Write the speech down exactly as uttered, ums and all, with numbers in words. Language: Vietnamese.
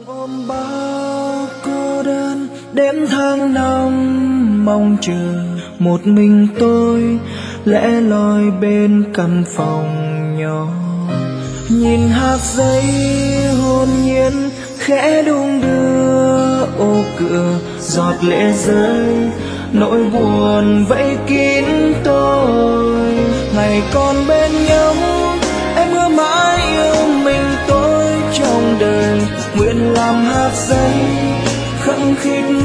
ôm bao cô đơn đến tháng năm mong chờ một mình tôi lẻ loi bên căn phòng nhỏ, nhìn hạt giấy hồn nhiên khẽ đung đưa ô cửa, giọt lệ rơi nỗi buồn vây kín tôi. Ngày còn bên nhau em hứa mãi yêu mình tôi trong đời, nguyện làm hạt giấy khăng khít